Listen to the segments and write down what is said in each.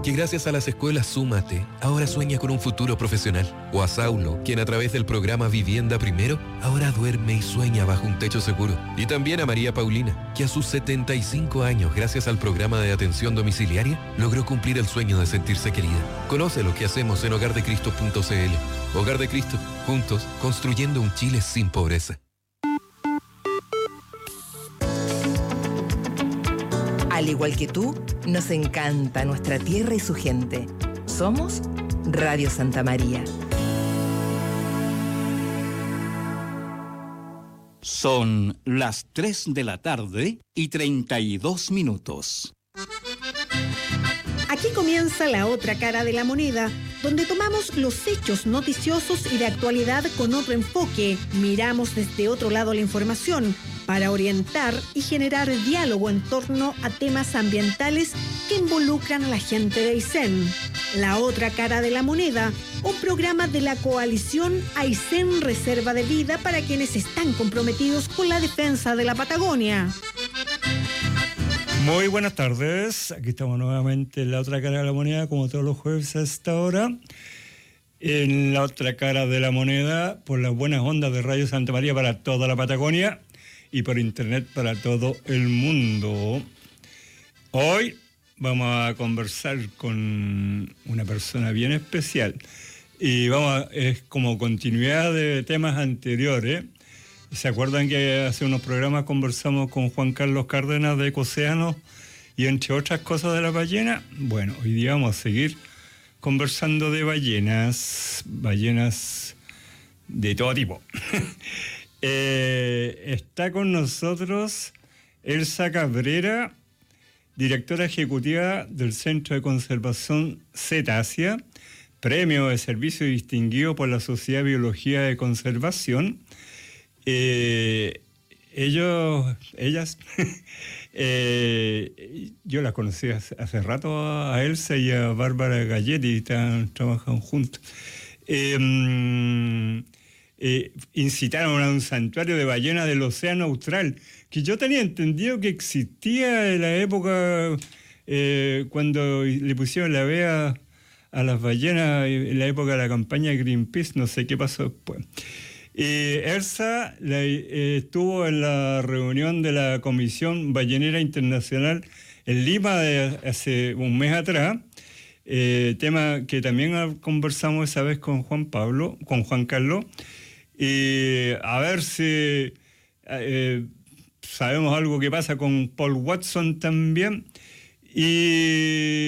que gracias a las escuelas Súmate, ahora sueña con un futuro profesional. O a Saulo, quien a través del programa Vivienda Primero, ahora duerme y sueña bajo un techo seguro. Y también a María Paulina, que a sus 75 años, gracias al programa de atención domiciliaria, logró cumplir el sueño de sentirse querida. Conoce lo que hacemos en hogardecristo.cl. Hogar de Cristo, juntos, construyendo un Chile sin pobreza. Al igual que tú, nos encanta nuestra tierra y su gente. Somos Radio Santa María. Son las 3 de la tarde y 32 minutos. Aquí comienza La Otra Cara de la Moneda, donde tomamos los hechos noticiosos y de actualidad con otro enfoque. Miramos desde otro lado la información para orientar y generar diálogo en torno a temas ambientales que involucran a la gente de Aysén. La Otra Cara de la Moneda, un programa de la coalición Aysén Reserva de Vida para quienes están comprometidos con la defensa de la Patagonia. Muy buenas tardes, aquí estamos nuevamente en La Otra Cara de la Moneda, como todos los jueves a esta hora. En La Otra Cara de la Moneda, por las buenas ondas de Radio Santa María para toda la Patagonia y por internet para todo el mundo. Hoy vamos a conversar con una persona bien especial y es como continuidad de temas anteriores. ¿Se acuerdan que hace unos programas conversamos con Juan Carlos Cárdenas de Ecocéanos y entre otras cosas de la ballena? Bueno, hoy día vamos a seguir conversando de ballenas de todo tipo. Está con nosotros Elsa Cabrera, directora ejecutiva del Centro de Conservación Cetácea, premio de servicio distinguido por la Sociedad de Biología de Conservación. Ellas, yo las conocí hace rato a Elsa y a Bárbara Galletti, trabajan juntos. Incitaron a un santuario de ballenas del Océano Austral, que yo tenía entendido que existía en la época cuando le pusieron la vea a las ballenas, en la época de la campaña de Greenpeace, no sé qué pasó después. Elsa estuvo en la reunión de la Comisión Ballenera Internacional en Lima hace un mes atrás, tema que también conversamos esa vez con Juan Carlos, y a ver si sabemos algo que pasa con Paul Watson también, y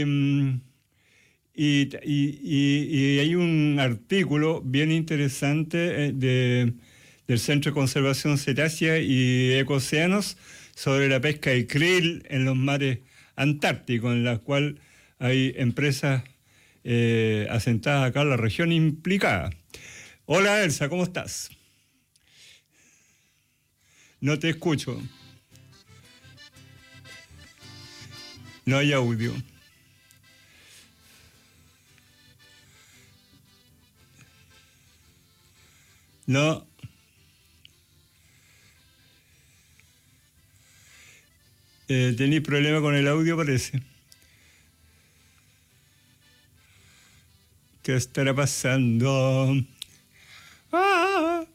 hay un artículo bien interesante del Centro de Conservación Cetácea y Ecocéanos sobre la pesca de krill en los mares antárticos, en la cual hay empresas asentadas acá en la región implicada. Hola Elsa, ¿cómo estás? No te escucho. No hay audio. No. Tenéis problema con el audio, parece. ¿Qué estará pasando? ¡Ah!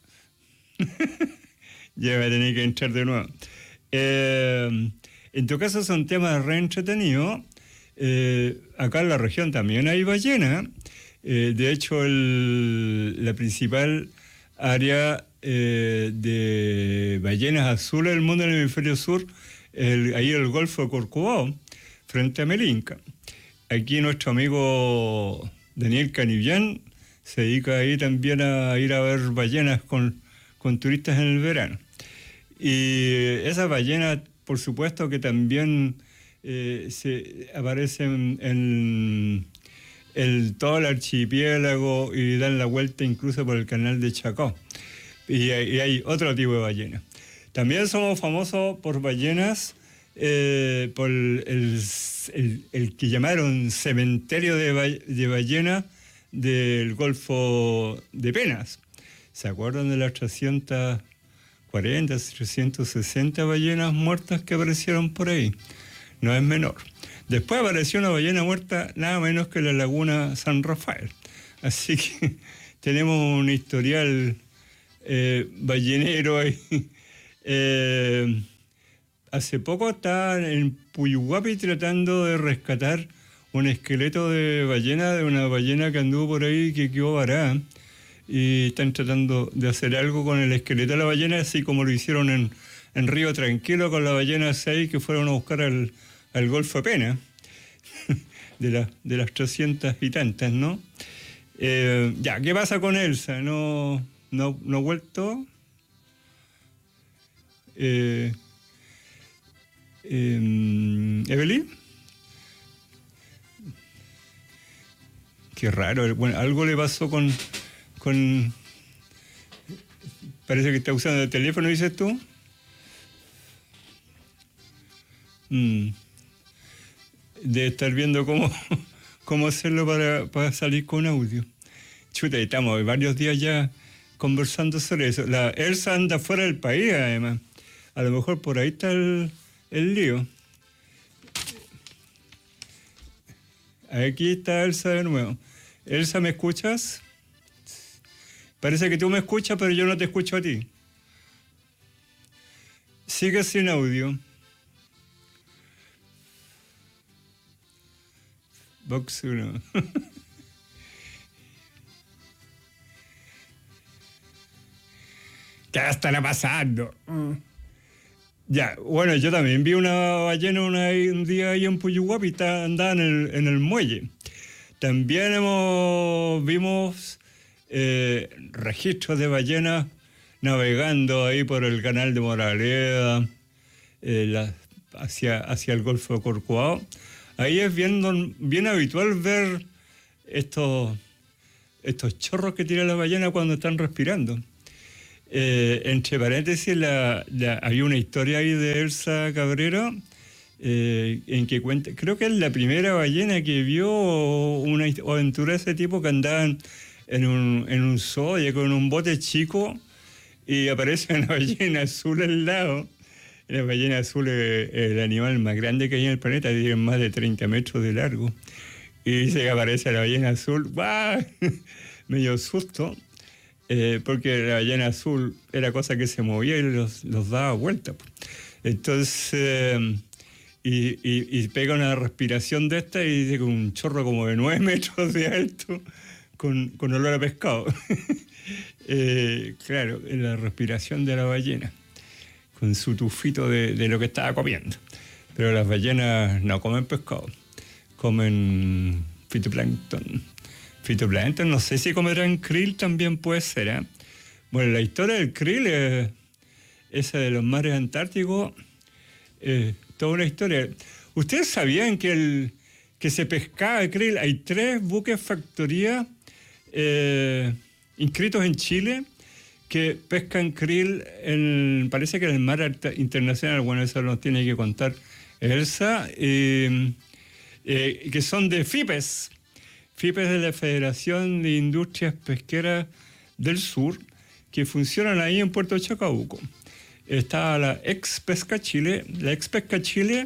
Ya voy a tener que entrar de nuevo. En tu caso son temas re entretenidos. Acá en la región también hay ballena. De hecho, la principal área de ballenas azules del mundo en el hemisferio sur, ahí el Golfo de Corcovado, frente a Melinca. Aquí nuestro amigo Daniel Canivián se dedica ahí también a ir a ver ballenas con turistas en el verano. Y esas ballenas, por supuesto, que también se aparecen en todo el archipiélago y dan la vuelta incluso por el canal de Chacó. Y hay otro tipo de ballenas. También somos famosos por ballenas, por el que llamaron cementerio de ballenas del Golfo de Penas. ¿Se acuerdan de las 340, 360 ballenas muertas que aparecieron por ahí? No es menor. Después apareció una ballena muerta nada menos que la laguna San Rafael. Así que tenemos un historial ballenero ahí. Hace poco estaban en Puyuhuapi tratando de rescatar un esqueleto de una ballena que anduvo por ahí que quedó varada. Y están tratando de hacer algo con el esqueleto de la ballena, así como lo hicieron en Río Tranquilo con la ballena 6 que fueron a buscar al Golfo de Pena, de las 300 y tantas, ¿no? ¿Qué pasa con Elsa? ¿No ha vuelto? ¿Evelyn? Qué raro. Bueno, algo le pasó con... Parece que está usando el teléfono, dices tú. De estar viendo cómo hacerlo para salir con audio. Chuta, estamos varios días ya conversando sobre eso. La Elsa anda fuera del país, además. A lo mejor por ahí está el lío. Aquí está Elsa de nuevo. Elsa, ¿me escuchas? Parece que tú me escuchas, pero yo no te escucho a ti. Sigue sin audio. Box 1. ¿Qué estará pasando? Ya, bueno, yo también vi una ballena un día ahí en Puyuhuapi, andaba en el muelle. También vimos registros de ballenas navegando ahí por el canal de Moraleda, hacia el Golfo de Corcovado. Ahí es bien habitual ver estos chorros que tira la ballena cuando están respirando. Entre paréntesis, hay una historia ahí de Elsa Cabrera en que cuenta, creo que es la primera ballena que vio una aventura de ese tipo, que andaban en un zoológico con un bote chico y aparece una ballena azul al lado. La ballena azul es el animal más grande que hay en el planeta, tiene más de 30 metros de largo. Y dice que aparece la ballena azul, ¡bah! Medio susto, porque la ballena azul era cosa que se movía y los daba vuelta. Entonces, y pega una respiración de esta y dice con un chorro como de 9 metros de alto, con olor a pescado. Claro, la respiración de la ballena, con su tufito de lo que estaba comiendo. Pero las ballenas no comen pescado, comen fitoplancton. Fitoplancton, no sé si comerán krill, también puede ser, ¿eh? Bueno, la historia del krill, esa de los mares antárticos, toda una historia. ¿Ustedes sabían que se pescaba krill? Hay 3 buques factoría inscritos en Chile que pescan krill, parece que en el mar internacional. Bueno, eso nos tiene que contar Elsa, que son de FIPES de la Federación de Industrias Pesqueras del Sur, que funcionan ahí en Puerto Chacabuco. Está la ex Pesca Chile. La ex Pesca Chile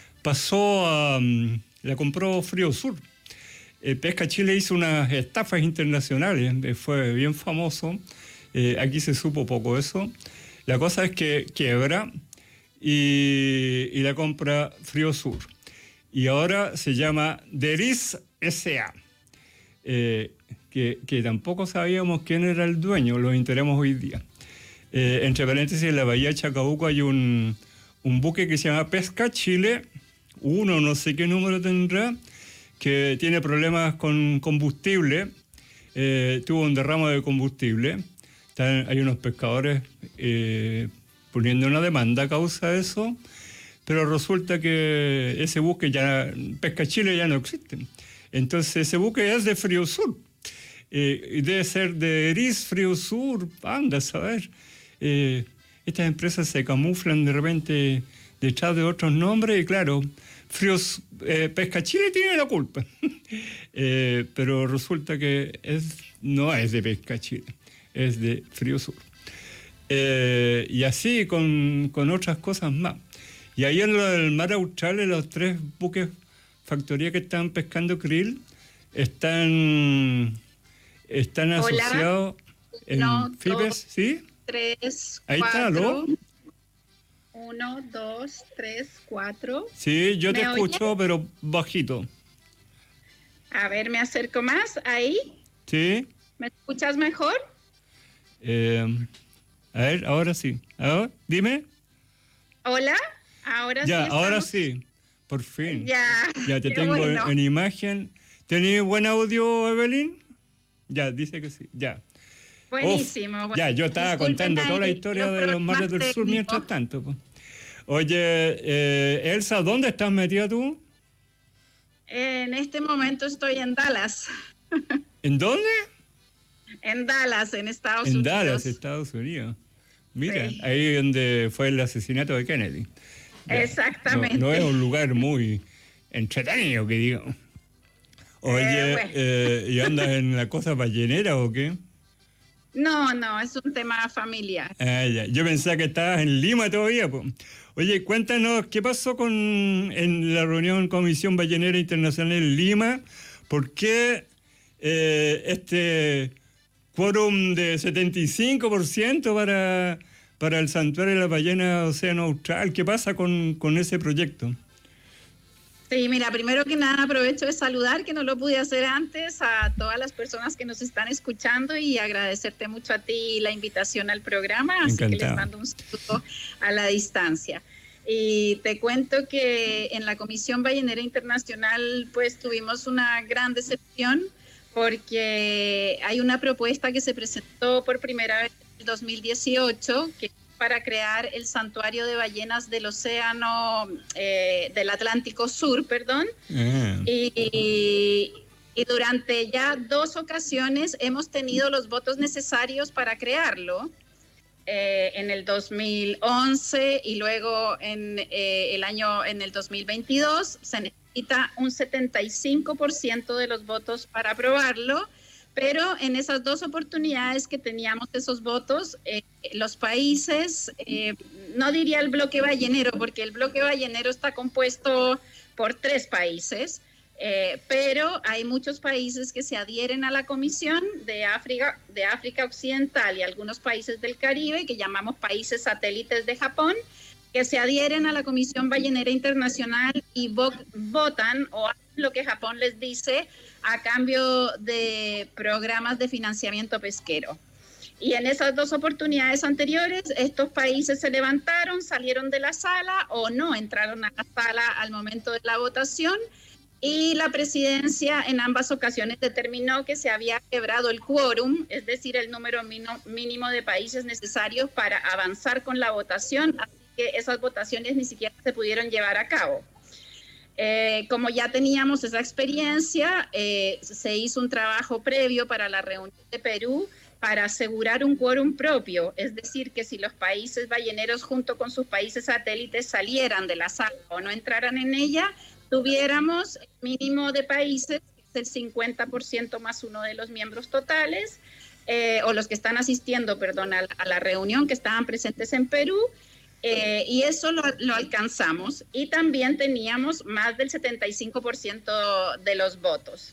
la compró Frío Sur. Pesca Chile hizo unas estafas internacionales, fue bien famoso. Aquí se supo poco eso. La cosa es que quiebra y la compra Frío Sur. Y ahora se llama Deris S.A., que tampoco sabíamos quién era el dueño, lo enteramos hoy día. Entre paréntesis, en la bahía de Chacabuco hay un buque que se llama Pesca Chile, no sé qué número tendrá, que tiene problemas con combustible, tuvo un derrame de combustible. Hay unos pescadores poniendo una demanda a causa de eso, pero resulta que ese buque Pesca Chile ya no existe. Entonces ese buque es de Frío Sur, y debe ser de Eris Frío Sur, anda a saber. Estas empresas se camuflan de repente detrás de otros nombres y claro, Pesca Chile tiene la culpa. Pero resulta que no es de Pesca Chile, es de Frío Sur. Y así con otras cosas más. Y ahí en el mar Austral, los 3 buques factorías que están pescando krill están asociados en FIPES, ¿sí? 3, ahí 4. Está, ¿lo? 1, 2, 3, 4. Sí, yo te ¿Me escucho, oye? pero bajito. A ver, me acerco más. Ahí. ¿Sí? ¿Me escuchas mejor? A ver, ahora sí. Ahora, dime. Hola. Ahora Ya, sí. ahora estamos. sí. Por fin. Ya. Ya te qué tengo bueno. en imagen. ¿Tenés buen audio, Evelyn? Ya, dice que sí. Ya. Buenísimo. Ya, yo estaba Disculpen contando toda la ahí historia los de los mares del problemas sur mientras técnicos. tanto. Pues. Oye, Elsa, ¿dónde estás metida tú? En este momento estoy en Dallas. ¿En dónde? En Dallas, en Estados En Unidos. Dallas, Estados Unidos. Mira, Sí. ahí donde fue el asesinato de Kennedy. Ya. Exactamente. No es un lugar muy entretenido, que digo. Oye, Bueno. ¿y andas en la cosa ballenera o qué? No, es un tema familiar. Ah, ya. Yo pensaba que estabas en Lima todavía. Po. Oye, cuéntanos, ¿qué pasó en la reunión Comisión Ballenera Internacional en Lima? ¿Por qué este quórum de 75% para el santuario de la ballena Océano Austral? ¿Qué pasa con ese proyecto? Sí, mira, primero que nada aprovecho de saludar, que no lo pude hacer antes, a todas las personas que nos están escuchando y agradecerte mucho a ti la invitación al programa, así que les mando un saludo a la distancia. Y te cuento que en la Comisión Ballenera Internacional pues tuvimos una gran decepción porque hay una propuesta que se presentó por primera vez en el 2018 que para crear el santuario de ballenas del océano, del Atlántico Sur, perdón. Y durante ya 2 ocasiones hemos tenido los votos necesarios para crearlo. En el 2011 y luego en el 2022 se necesita un 75% de los votos para aprobarlo. Pero en esas 2 oportunidades que teníamos esos votos, los países, no diría el bloque ballenero, porque el bloque ballenero está compuesto por 3 países, pero hay muchos países que se adhieren a la Comisión de África Occidental y algunos países del Caribe, que llamamos países satélites de Japón, que se adhieren a la Comisión Ballenera Internacional y votan o hacen lo que Japón les dice a cambio de programas de financiamiento pesquero. Y en esas 2 oportunidades anteriores, estos países se levantaron, salieron de la sala o no entraron a la sala al momento de la votación, y la presidencia en ambas ocasiones determinó que se había quebrado el quórum, es decir, el número mínimo de países necesarios para avanzar con la votación, así que esas votaciones ni siquiera se pudieron llevar a cabo. Como ya teníamos esa experiencia, se hizo un trabajo previo para la reunión de Perú para asegurar un quórum propio, es decir, que si los países balleneros junto con sus países satélites salieran de la sala o no entraran en ella, tuviéramos el mínimo de países, que es el 50% más uno de los miembros totales, o los que están asistiendo, perdón, a la reunión, que estaban presentes en Perú. Y eso lo alcanzamos, y también teníamos más del 75% de los votos.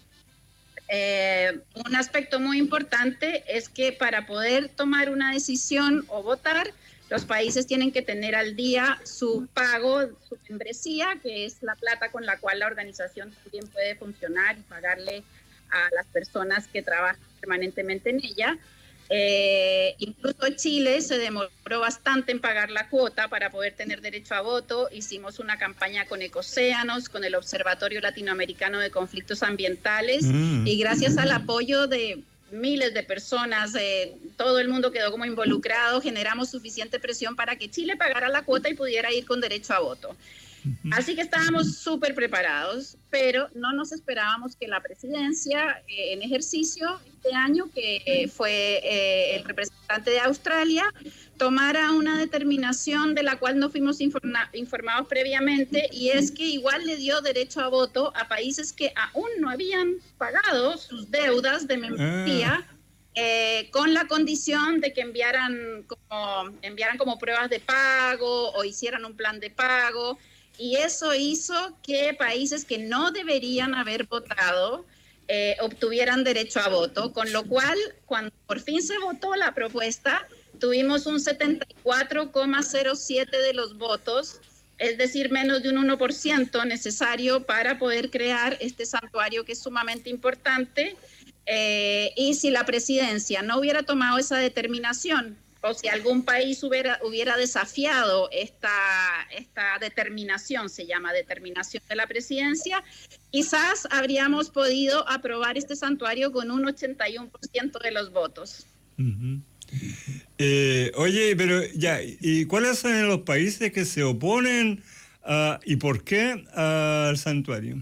Un aspecto muy importante es que para poder tomar una decisión o votar, los países tienen que tener al día su pago, su membresía, que es la plata con la cual la organización también puede funcionar y pagarle a las personas que trabajan permanentemente en ella. Incluso Chile se demoró bastante en pagar la cuota para poder tener derecho a voto. Hicimos una campaña con Ecocéanos, con el Observatorio Latinoamericano de Conflictos Ambientales, y gracias al apoyo de miles de personas, todo el mundo quedó como involucrado, generamos suficiente presión para que Chile pagara la cuota y pudiera ir con derecho a voto. Así que estábamos súper preparados, pero no nos esperábamos que la presidencia en ejercicio este año, que fue el representante de Australia, tomara una determinación de la cual no fuimos informados previamente, y es que igual le dio derecho a voto a países que aún no habían pagado sus deudas de membresía, con la condición de que enviaran como pruebas de pago o hicieran un plan de pago. y eso hizo que países que no deberían haber votado obtuvieran derecho a voto, con lo cual, cuando por fin se votó la propuesta, tuvimos un 74,07% de los votos, es decir, menos de un 1% necesario para poder crear este santuario que es sumamente importante. Y si la presidencia no hubiera tomado esa determinación, o si algún país hubiera desafiado esta determinación, se llama determinación de la presidencia, quizás habríamos podido aprobar este santuario con un 81% de los votos. Uh-huh. Oye, pero ya, ¿y cuáles son los países que se oponen y por qué al santuario?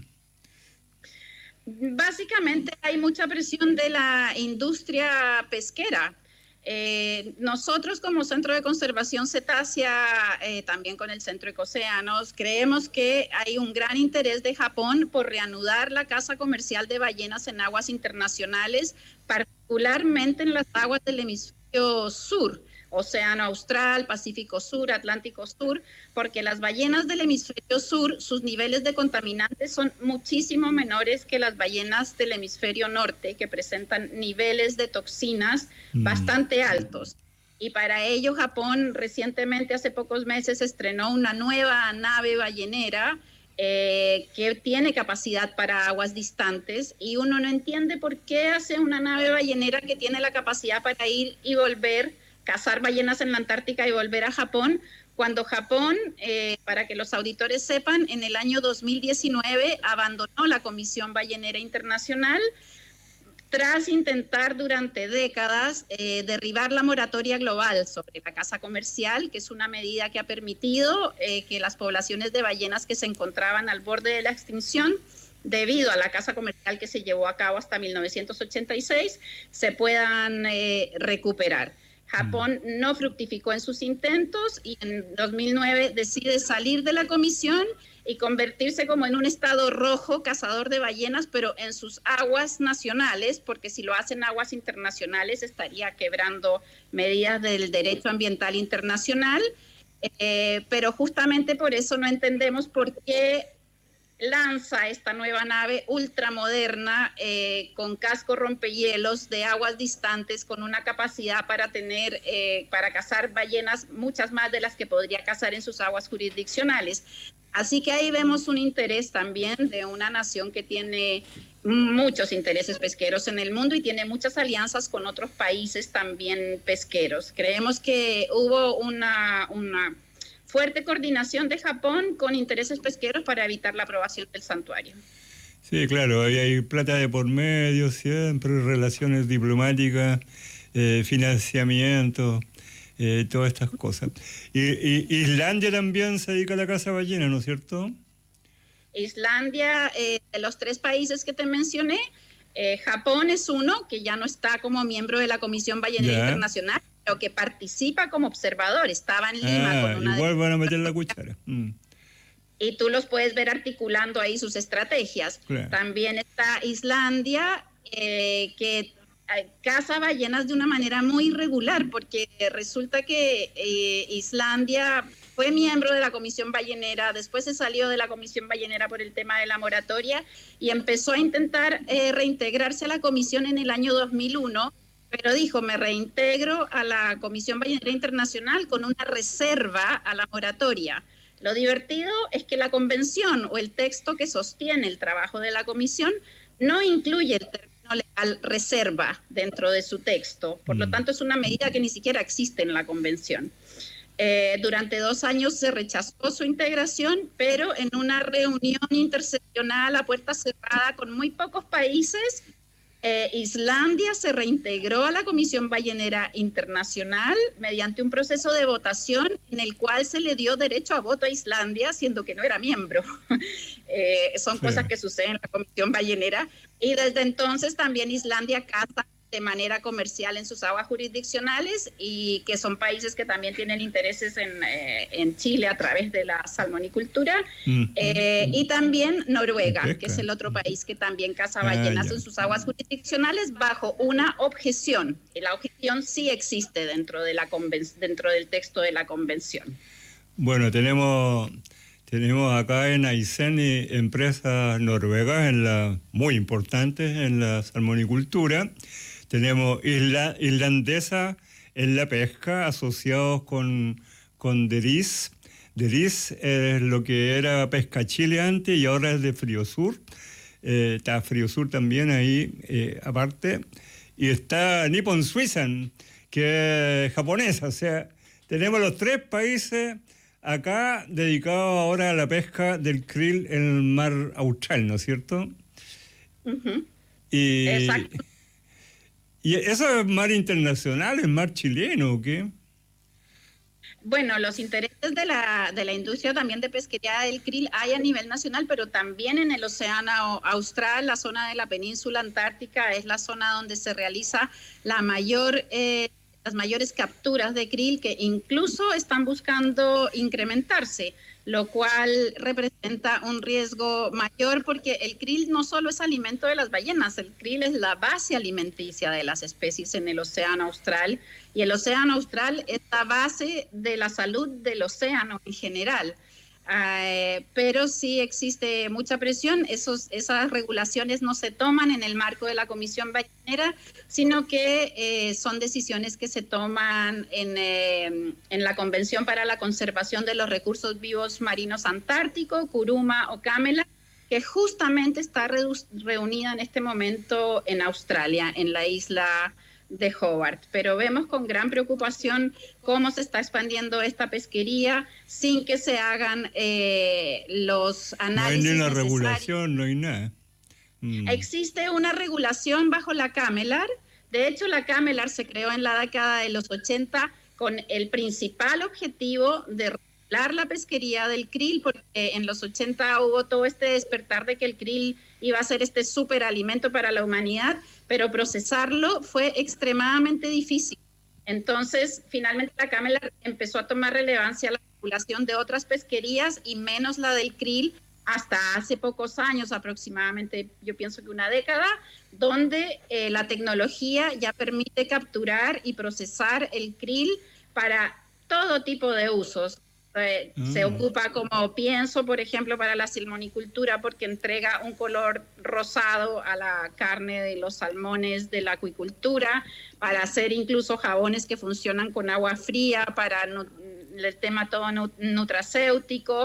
Básicamente hay mucha presión de la industria pesquera. Nosotros como Centro de Conservación Cetácea, también con el Centro Ecocéanos, creemos que hay un gran interés de Japón por reanudar la caza comercial de ballenas en aguas internacionales, particularmente en las aguas del hemisferio sur, Océano Austral, Pacífico Sur, Atlántico Sur, porque las ballenas del hemisferio sur, sus niveles de contaminantes son muchísimo menores que las ballenas del hemisferio norte, que presentan niveles de toxinas bastante altos. Y para ello Japón recientemente, hace pocos meses, estrenó una nueva nave ballenera que tiene capacidad para aguas distantes, y uno no entiende por qué hace una nave ballenera que tiene la capacidad para ir y volver, cazar ballenas en la Antártica y volver a Japón, cuando Japón, para que los auditores sepan, en el año 2019 abandonó la Comisión Ballenera Internacional tras intentar durante décadas derribar la moratoria global sobre la caza comercial, que es una medida que ha permitido que las poblaciones de ballenas que se encontraban al borde de la extinción, debido a la caza comercial que se llevó a cabo hasta 1986, se puedan recuperar. Japón no fructificó en sus intentos y en 2009 decide salir de la comisión y convertirse como en un estado rojo cazador de ballenas, pero en sus aguas nacionales, porque si lo hace en aguas internacionales estaría quebrando medidas del derecho ambiental internacional, pero justamente por eso no entendemos por qué lanza esta nueva nave ultramoderna con casco rompehielos de aguas distantes, con una capacidad para tener, para cazar ballenas, muchas más de las que podría cazar en sus aguas jurisdiccionales. Así que ahí vemos un interés también de una nación que tiene muchos intereses pesqueros en el mundo y tiene muchas alianzas con otros países también pesqueros. Creemos que hubo una fuerte coordinación de Japón con intereses pesqueros para evitar la aprobación del santuario. Sí, claro, ahí hay plata de por medio siempre, relaciones diplomáticas, financiamiento, todas estas cosas. Y Islandia también se dedica a la caza ballena, ¿no es cierto? Islandia, de los 3 países que te mencioné, Japón es uno que ya no está como miembro de la Comisión Ballenera Internacional, pero que participa como observador. Estaba en Lima con una... Igual van a meter la cuchara. Y tú los puedes ver articulando ahí sus estrategias. Claro. También está Islandia, que caza ballenas de una manera muy irregular, porque resulta que Islandia fue miembro de la Comisión Ballenera, después se salió de la Comisión Ballenera por el tema de la moratoria y empezó a intentar reintegrarse a la Comisión en el año 2001, pero dijo, me reintegro a la Comisión Ballenera Internacional con una reserva a la moratoria. Lo divertido es que la convención o el texto que sostiene el trabajo de la comisión no incluye el término legal reserva dentro de su texto. Por lo tanto, es una medida que ni siquiera existe en la convención. Durante 2 años se rechazó su integración, pero en una reunión interseccional a puerta cerrada con muy pocos países, Islandia se reintegró a la Comisión Ballenera Internacional mediante un proceso de votación en el cual se le dio derecho a voto a Islandia, siendo que no era miembro. Son cosas que suceden en la Comisión Ballenera. Y desde entonces también Islandia caza de manera comercial en sus aguas jurisdiccionales, y que son países que también tienen intereses en Chile a través de la salmonicultura, y también Noruega, que es el otro país que también caza ballenas en sus aguas jurisdiccionales bajo una objeción, y la objeción sí existe dentro del texto de la convención. Bueno, tenemos Tenemos acá en Aysén empresas noruegas muy importantes en la salmonicultura. Tenemos irlandesa en la pesca, asociados con Deris. Deris es lo que era Pesca Chile antes y ahora es de Friosur. Está Friosur también ahí, aparte. Y está Nippon Suisan, que es japonesa. O sea, tenemos los 3 países acá dedicados ahora a la pesca del krill en el mar austral, ¿no es cierto? Uh-huh. Exacto. ¿Y eso es mar internacional, es mar chileno o qué? Bueno, los intereses de la industria también de pesquería del krill hay a nivel nacional, pero también en el océano austral, la zona de la península antártica es la zona donde se realiza las mayores capturas de krill, que incluso están buscando incrementarse, lo cual representa un riesgo mayor porque el krill no solo es alimento de las ballenas, el krill es la base alimenticia de las especies en el océano austral, y el océano austral es la base de la salud del océano en general. Pero sí existe mucha presión, esas regulaciones no se toman en el marco de la Comisión Ballenera, sino que son decisiones que se toman en la Convención para la Conservación de los Recursos Vivos Marinos Antárticos, Kuruma o Câmela, que justamente está reunida en este momento en Australia, en la isla de Hobart, pero vemos con gran preocupación cómo se está expandiendo esta pesquería sin que se hagan los análisis. No hay ni una necesarios. Regulación, no hay nada. Existe una regulación bajo la Câmelar. De hecho, la Câmelar se creó en la década de los 80 con el principal objetivo de regular la pesquería del krill, porque en los 80 hubo todo este despertar de que el krill iba a ser este superalimento para la humanidad, pero procesarlo fue extremadamente difícil. Entonces, finalmente la Câmelar empezó a tomar relevancia la regulación de otras pesquerías y menos la del krill hasta hace pocos años, aproximadamente, yo pienso que una década, donde la tecnología ya permite capturar y procesar el krill para todo tipo de usos. Se ocupa como pienso, por ejemplo, para la salmonicultura, porque entrega un color rosado a la carne de los salmones de la acuicultura, para hacer incluso jabones que funcionan con agua fría, para el tema todo nutracéutico,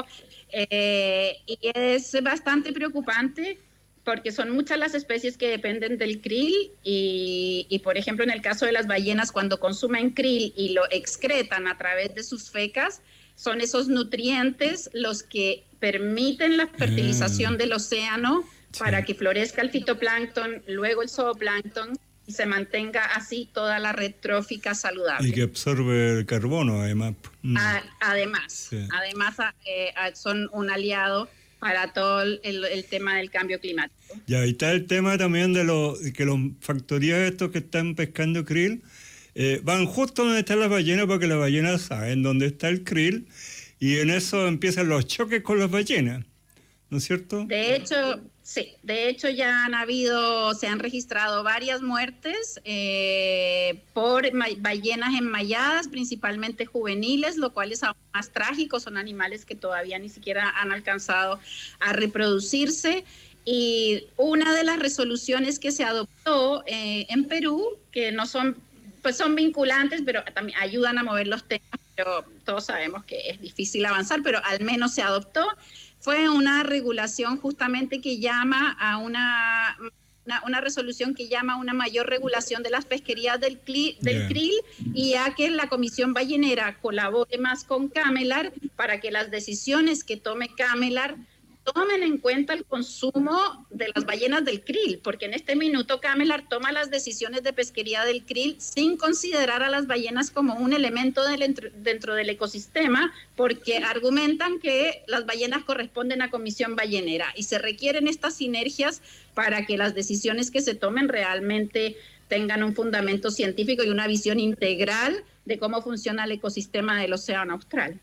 y es bastante preocupante porque son muchas las especies que dependen del krill y, por ejemplo, en el caso de las ballenas, cuando consumen krill y lo excretan a través de sus fecas, son esos nutrientes los que permiten la fertilización del océano para que florezca el fitoplancton, luego el zooplancton y se mantenga así toda la red trófica saludable. Y que absorbe el carbono, además. Además, son un aliado para todo el tema del cambio climático. Ya, ahí está el tema también de que los factorías estos que están pescando krill van justo donde están las ballenas, porque las ballenas saben dónde está el krill y en eso empiezan los choques con las ballenas, ¿no es cierto? De hecho, sí, ya se han registrado varias muertes por ballenas enmayadas, principalmente juveniles, lo cual es aún más trágico, son animales que todavía ni siquiera han alcanzado a reproducirse. Y una de las resoluciones que se adoptó en Perú, que no son son vinculantes, pero también ayudan a mover los temas, pero todos sabemos que es difícil avanzar, pero al menos se adoptó, fue una regulación justamente que llama a una resolución que llama a una mayor regulación de las pesquerías del krill y a que la Comisión Ballenera colabore más con Câmelar para que las decisiones que tome Câmelar tomen en cuenta el consumo de las ballenas del krill, porque en este minuto Câmelar toma las decisiones de pesquería del krill sin considerar a las ballenas como un elemento dentro del ecosistema, porque argumentan que las ballenas corresponden a Comisión Ballenera y se requieren estas sinergias para que las decisiones que se tomen realmente tengan un fundamento científico y una visión integral de cómo funciona el ecosistema del océano austral.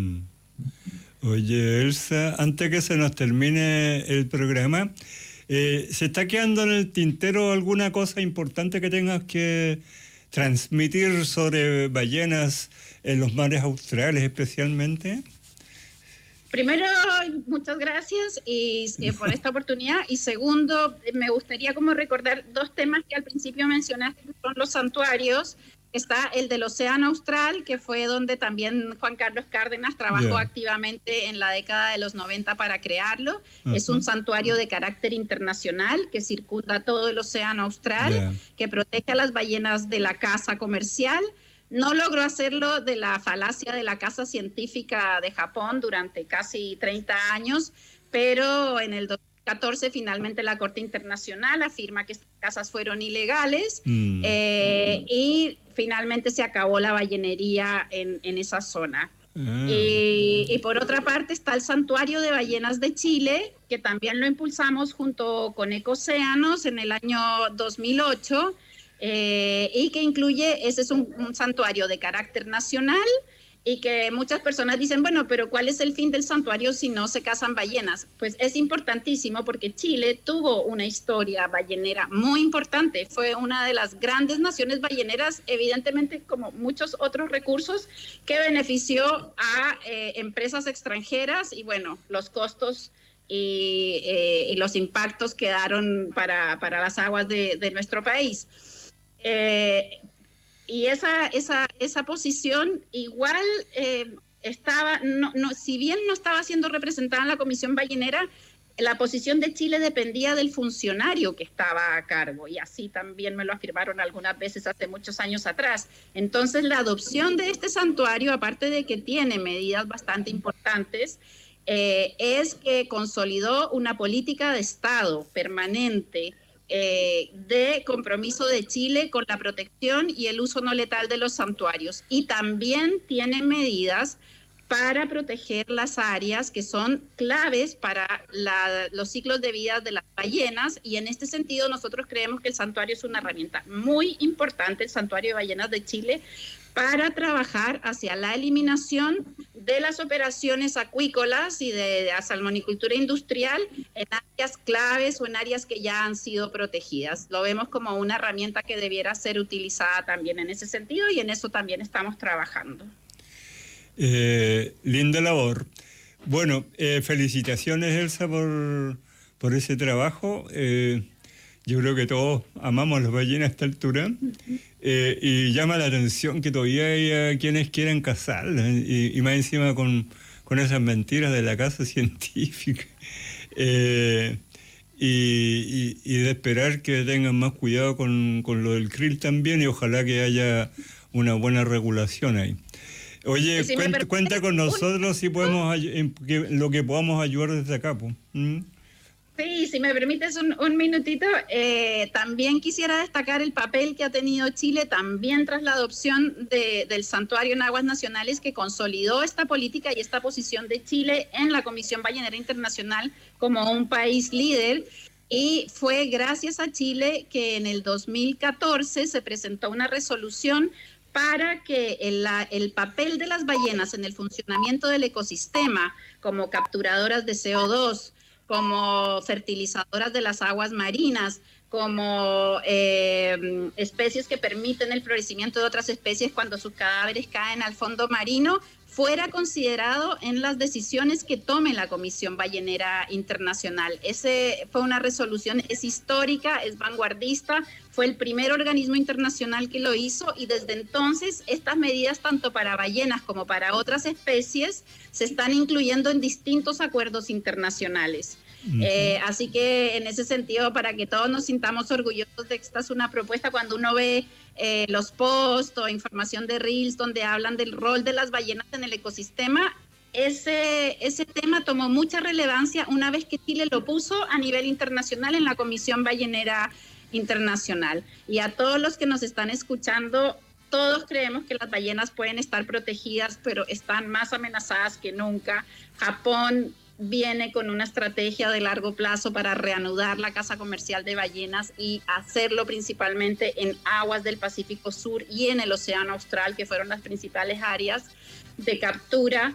Oye, Elsa, antes que se nos termine el programa, ¿se está quedando en el tintero alguna cosa importante que tengas que transmitir sobre ballenas en los mares australes especialmente? Primero, muchas gracias por esta oportunidad. Y segundo, me gustaría como recordar dos temas que al principio mencionaste, que son los santuarios. Está el del Océano Austral, que fue donde también Juan Carlos Cárdenas trabajó activamente en la década de los 90 para crearlo. Es un santuario de carácter internacional que circunda todo el Océano Austral, que protege a las ballenas de la caza comercial. No logró hacerlo de la falacia de la caza científica de Japón durante casi 30 años, pero en el 2014 finalmente la Corte Internacional afirma que estas cazas fueron ilegales y finalmente se acabó la ballenería en esa zona. Y por otra parte está el Santuario de Ballenas de Chile, que también lo impulsamos junto con Ecocéanos en el año 2008, y que incluye, ese es un santuario de carácter nacional, y que muchas personas dicen, bueno, pero ¿cuál es el fin del santuario si no se cazan ballenas? Pues es importantísimo porque Chile tuvo una historia ballenera muy importante, fue una de las grandes naciones balleneras, evidentemente como muchos otros recursos, que benefició a empresas extranjeras y bueno, los costos y los impactos quedaron para las aguas de nuestro país. Y esa posición igual estaba, si bien no estaba siendo representada en la Comisión Ballenera, la posición de Chile dependía del funcionario que estaba a cargo, y así también me lo afirmaron algunas veces hace muchos años atrás. Entonces la adopción de este santuario, aparte de que tiene medidas bastante importantes, es que consolidó una política de Estado permanente de compromiso de Chile con la protección y el uso no letal de los santuarios, y también tiene medidas para proteger las áreas que son claves para los ciclos de vida de las ballenas, y en este sentido nosotros creemos que el santuario es una herramienta muy importante, el Santuario de Ballenas de Chile, para trabajar hacia la eliminación de las operaciones acuícolas y de la salmonicultura industrial en áreas claves o en áreas que ya han sido protegidas. Lo vemos como una herramienta que debiera ser utilizada también en ese sentido, y en eso también estamos trabajando. Linda labor. Bueno, felicitaciones, Elsa, por ese trabajo. Yo creo que todos amamos las ballenas a esta altura, y llama la atención que todavía hay quienes quieren cazarlas, y más encima con esas mentiras de la caza científica, y de esperar que tengan más cuidado con lo del krill también, y ojalá que haya una buena regulación ahí. Oye, si cuenta con nosotros si podemos lo que podamos ayudar desde acá, pues. Sí, si me permites un minutito, también quisiera destacar el papel que ha tenido Chile también tras la adopción del santuario en aguas nacionales, que consolidó esta política y esta posición de Chile en la Comisión Ballenera Internacional como un país líder. Y fue gracias a Chile que en el 2014 se presentó una resolución para que el papel de las ballenas en el funcionamiento del ecosistema, como capturadoras de CO2, como fertilizadoras de las aguas marinas, como especies que permiten el florecimiento de otras especies cuando sus cadáveres caen al fondo marino, fuera considerado en las decisiones que tome la Comisión Ballenera Internacional. Ese fue una resolución, es histórica, es vanguardista, fue el primer organismo internacional que lo hizo, y desde entonces estas medidas, tanto para ballenas como para otras especies, se están incluyendo en distintos acuerdos internacionales. Así que en ese sentido, para que todos nos sintamos orgullosos de que esta es una propuesta, cuando uno ve los posts o información de Reels donde hablan del rol de las ballenas en el ecosistema, ese tema tomó mucha relevancia una vez que Chile lo puso a nivel internacional en la Comisión Ballenera Internacional. Y a todos los que nos están escuchando, todos creemos que las ballenas pueden estar protegidas, pero están más amenazadas que nunca. Japón viene con una estrategia de largo plazo para reanudar la caza comercial de ballenas y hacerlo principalmente en aguas del Pacífico Sur y en el Océano Austral, que fueron las principales áreas de captura.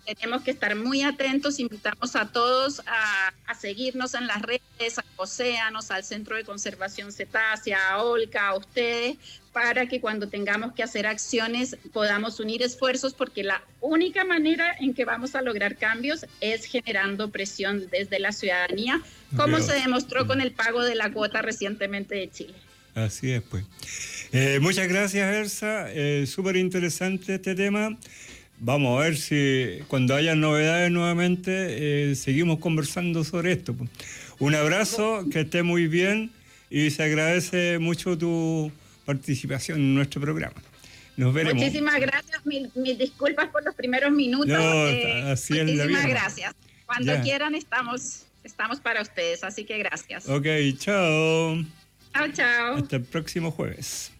tenemos que estar muy atentos. Invitamos a todos a seguirnos en las redes, a Océanos, al Centro de Conservación Cetácea, a Olca, a ustedes, para que cuando tengamos que hacer acciones podamos unir esfuerzos, porque la única manera en que vamos a lograr cambios es generando presión desde la ciudadanía, como se demostró con el pago de la cuota recientemente de Chile. Así es, pues. Muchas gracias, Elsa. Súper interesante este tema. Vamos a ver si cuando haya novedades nuevamente seguimos conversando sobre esto. Un abrazo, que esté muy bien y se agradece mucho tu participación en nuestro programa. Nos veremos. Muchísimas gracias. Mis disculpas por los primeros minutos. No, así es la vida. Muchísimas gracias. Cuando quieran estamos para ustedes, así que gracias. Ok, chao. Chao, chao. Hasta el próximo jueves.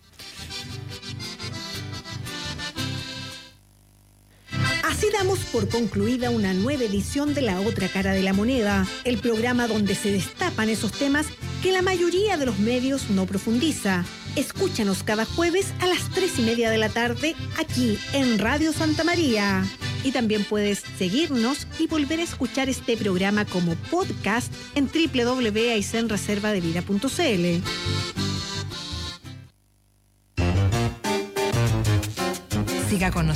Así damos por concluida una nueva edición de La Otra Cara de la Moneda, el programa donde se destapan esos temas que la mayoría de los medios no profundiza. Escúchanos cada jueves a las 3:30 de la tarde aquí en Radio Santa María. Y también puedes seguirnos y volver a escuchar este programa como podcast en www.aicenreservadevida.cl. Siga con nosotros.